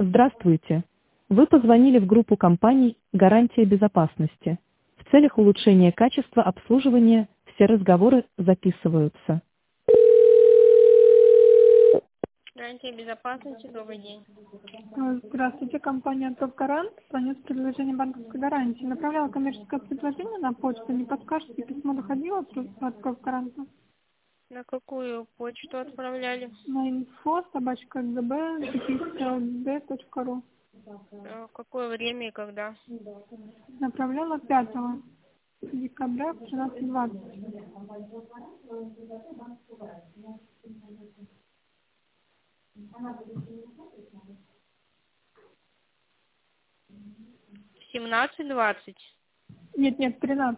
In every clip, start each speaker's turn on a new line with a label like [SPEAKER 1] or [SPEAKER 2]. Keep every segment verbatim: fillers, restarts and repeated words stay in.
[SPEAKER 1] Здравствуйте. Вы позвонили в группу компаний «Гарантия безопасности». В целях улучшения качества обслуживания все разговоры записываются.
[SPEAKER 2] Гарантия безопасности, добрый день.
[SPEAKER 3] А, Здравствуйте, компания ТОП Гарант. Звоню с предложением банковской гарантии. Направляла коммерческое предложение на почту. Не подскажете, письмо доходило от от ТОП Гаранта?
[SPEAKER 2] На какую почту отправляли?
[SPEAKER 3] На инфо собачка гб точка ру.
[SPEAKER 2] Э, Какое время и когда?
[SPEAKER 3] Направляла пятого декабря в тринадцать двадцать.
[SPEAKER 2] семнадцать двадцать.
[SPEAKER 3] Нет, нет, тринадцать.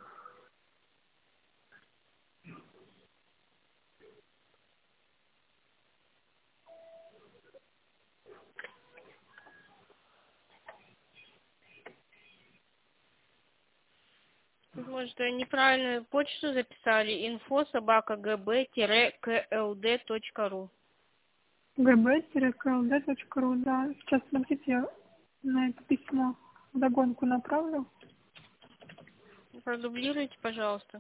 [SPEAKER 2] Может, вы неправильную почту записали? Инфо собака гб клд точка ру.
[SPEAKER 3] гб клд точка ру, да. Сейчас, смотрите, я на это письмо вдогонку направлю.
[SPEAKER 2] Продублируйте, пожалуйста.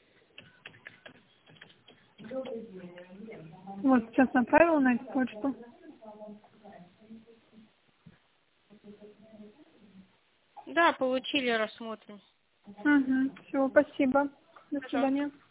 [SPEAKER 3] Вот, сейчас направила на эту почту.
[SPEAKER 2] Да, получили, рассмотрим.
[SPEAKER 3] Угу. Все, спасибо. До
[SPEAKER 2] Пожалуйста.
[SPEAKER 3] свидания.